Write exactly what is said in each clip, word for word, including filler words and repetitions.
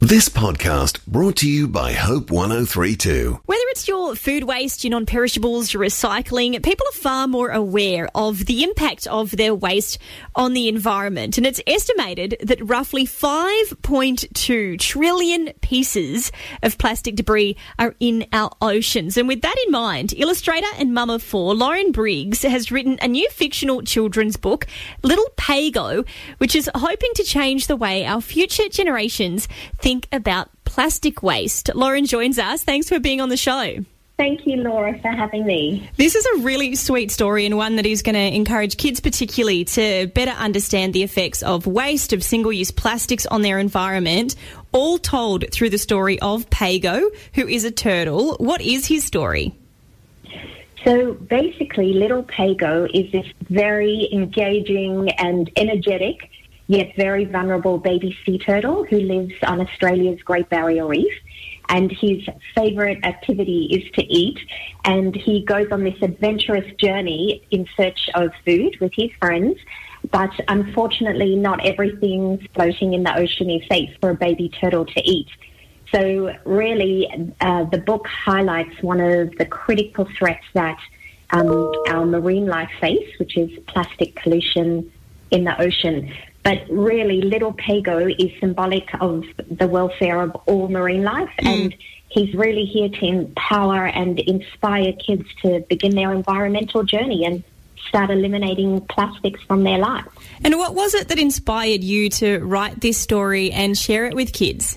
This podcast brought to you by Hope one oh three two. Whether it's your food waste, your non-perishables, your recycling, people are far more aware of the impact of their waste on the environment. And it's estimated that roughly five point two trillion pieces of plastic debris are in our oceans. And with that in mind, illustrator and mum of four, Lauren Briggs, has written a new fictional children's book, Little Pago, which is hoping to change the way our future generations think about plastic waste. Lauren joins us. Thanks for being on the show. Thank you, Laura, for having me. This is a really sweet story and one that is going to encourage kids particularly to better understand the effects of waste, of single-use plastics on their environment, all told through the story of Pago, who is a turtle. What is his story? So basically, Little Pago is this very engaging and energetic yet very vulnerable baby sea turtle who lives on Australia's Great Barrier Reef. And his favourite activity is to eat. And he goes on this adventurous journey in search of food with his friends. But unfortunately, not everything floating in the ocean is safe for a baby turtle to eat. So really, uh, the book highlights one of the critical threats that um, our marine life face, which is plastic pollution in the ocean. But really, Little Pago is symbolic of the welfare of all marine life, mm. and he's really here to empower and inspire kids to begin their environmental journey and start eliminating plastics from their lives. And what was it that inspired you to write this story and share it with kids?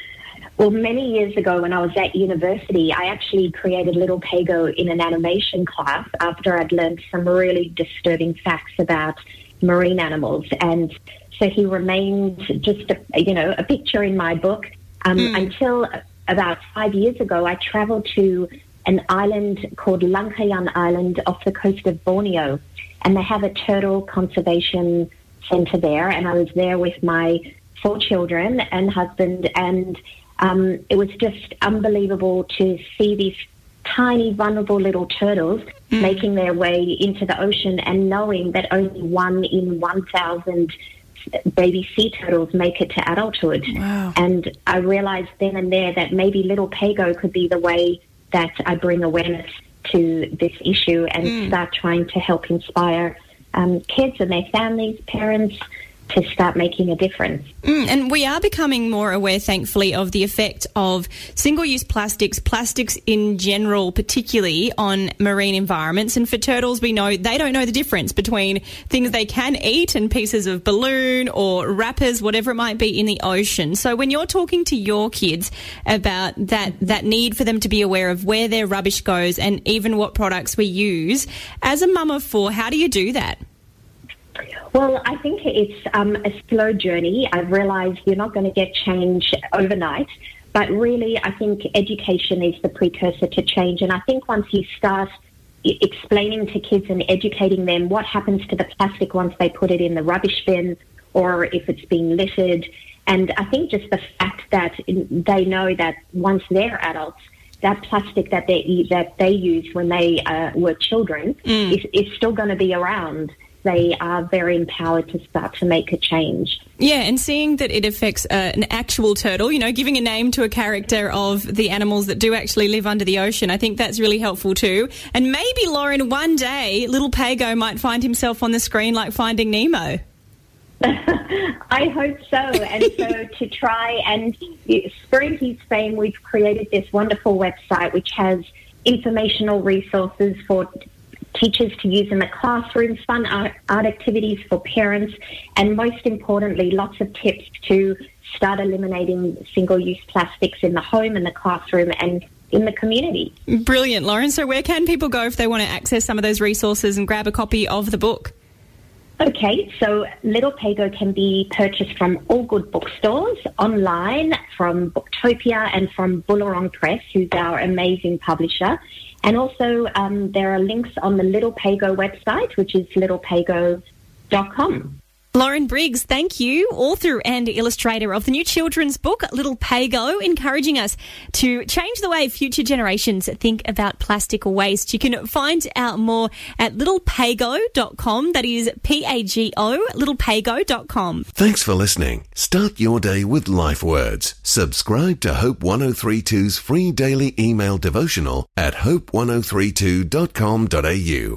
Well, many years ago when I was at university, I actually created Little Pago in an animation class after I'd learned some really disturbing facts about marine animals. And so he remained just, a, you know, a picture in my book um, mm. until about five years ago, I travelled to an island called Langkawi Island off the coast of Borneo. And they have a turtle conservation centre there. And I was there with my four children and husband. And um, it was just unbelievable to see these tiny, vulnerable little turtles mm. making their way into the ocean and knowing that only one in one thousand baby sea turtles make it to adulthood. Wow. And I realized then and there that maybe Little Pago could be the way that I bring awareness to this issue and mm. start trying to help inspire um, kids and their families, parents, to start making a difference. Mm, and we are becoming more aware, thankfully, of the effect of single-use plastics, plastics in general, particularly on marine environments. And for turtles, we know they don't know the difference between things they can eat and pieces of balloon or wrappers, whatever it might be in the ocean. So when you're talking to your kids about that, that need for them to be aware of where their rubbish goes and even what products we use, as a mum of four, how do you do that? Well, I think it's um, a slow journey. I've realised you're not going to get change overnight, but really I think education is the precursor to change. And I think once you start explaining to kids and educating them what happens to the plastic once they put it in the rubbish bin or if it's being littered, and I think just the fact that they know that once they're adults, that plastic that they that they used when they uh, were children mm. is, is still going to be around. They are very empowered to start to make a change. Yeah, and seeing that it affects uh, an actual turtle, you know, giving a name to a character of the animals that do actually live under the ocean, I think that's really helpful too. And maybe, Lauren, one day Little Pago might find himself on the screen like Finding Nemo. I hope so. And so to try and spread his fame, we've created this wonderful website which has informational resources for teachers to use in the classroom, fun art, art activities for parents, and most importantly, lots of tips to start eliminating single-use plastics in the home, in the classroom, and in the community. Brilliant, Lauren. So where can people go if they want to access some of those resources and grab a copy of the book? Okay, so Little Pago can be purchased from all good bookstores, online, from Booktopia and from Boolarong Press, who's our amazing publisher. And also um, there are links on the Little Pago website, which is little pago dot com. Lauren Briggs, thank you, author and illustrator of the new children's book, Little Paygo, encouraging us to change the way future generations think about plastic waste. You can find out more at little paygo dot com. That is P A G O, little paygo dot com. Thanks for listening. Start your day with Life Words. Subscribe to Hope ten thirty-two's free daily email devotional at hope ten thirty-two dot com dot a u.